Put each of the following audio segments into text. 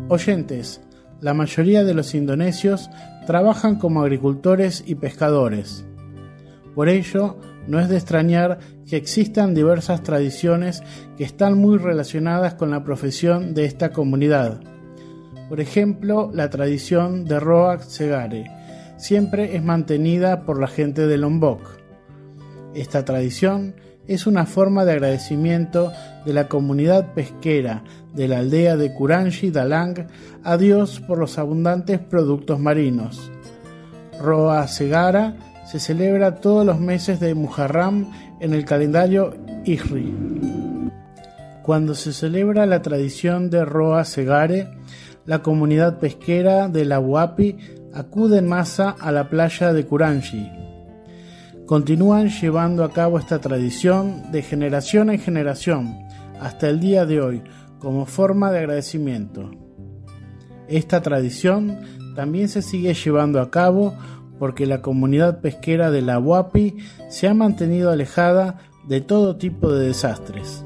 Oyentes, la mayoría de los indonesios trabajan como agricultores y pescadores. Por ello, no es de extrañar que existan diversas tradiciones que están muy relacionadas con la profesión de esta comunidad. Por ejemplo, la tradición de Roa Segare siempre es mantenida por la gente de Lombok. Esta tradición es una forma de agradecimiento de la comunidad pesquera de la aldea de Kuranji Dalang a Dios por los abundantes productos marinos. Roa Segara se celebra todos los meses de Muharram en el calendario Hijri. Cuando se celebra la tradición de Roa Segare, la comunidad pesquera de la Huapi acude en masa a la playa de Kuranji. Continúan llevando a cabo esta tradición de generación en generación hasta el día de hoy como forma de agradecimiento. Esta tradición también se sigue llevando a cabo porque la comunidad pesquera de la Huapi se ha mantenido alejada de todo tipo de desastres.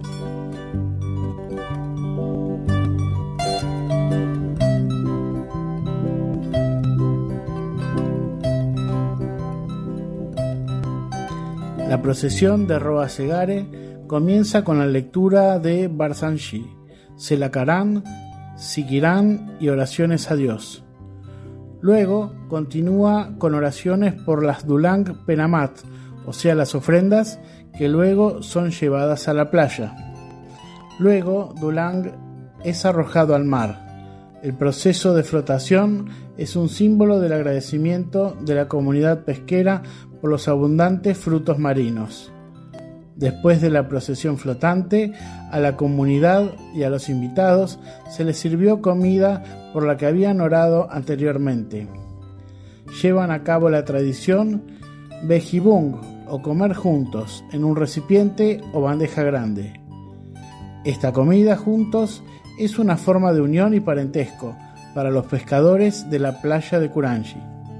La procesión de Roa Segare comienza con la lectura de Barsanji, Selakarán, Sikirán y oraciones a Dios. Luego continúa con oraciones por las Dulang Penamat, o sea las ofrendas que luego son llevadas a la playa. Luego Dulang es arrojado al mar. El proceso de flotación es un símbolo del agradecimiento de la comunidad pesquera por los abundantes frutos marinos. Después de la procesión flotante, a la comunidad y a los invitados se les sirvió comida por la que habían orado anteriormente. Llevan a cabo la tradición Bejibung, o comer juntos, en un recipiente o bandeja grande. Esta comida juntos es una forma de unión y parentesco para los pescadores de la playa de Kuranji.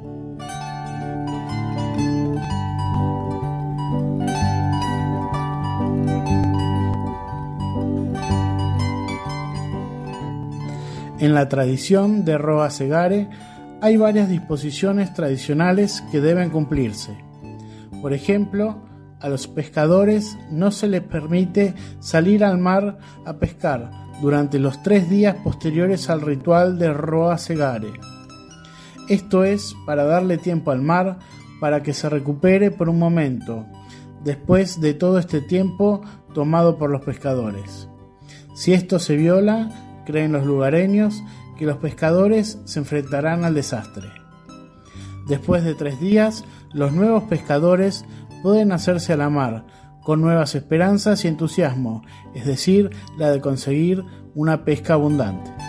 En la tradición de Roa Segare hay varias disposiciones tradicionales que deben cumplirse. Por ejemplo, a los pescadores no se les permite salir al mar a pescar durante los 3 días posteriores al ritual de Roa Segare. Esto es para darle tiempo al mar para que se recupere por un momento, después de todo este tiempo tomado por los pescadores. Si esto se viola, creen los lugareños que los pescadores se enfrentarán al desastre. Después de 3 días, los nuevos pescadores pueden hacerse a la mar con nuevas esperanzas y entusiasmo, es decir, la de conseguir una pesca abundante.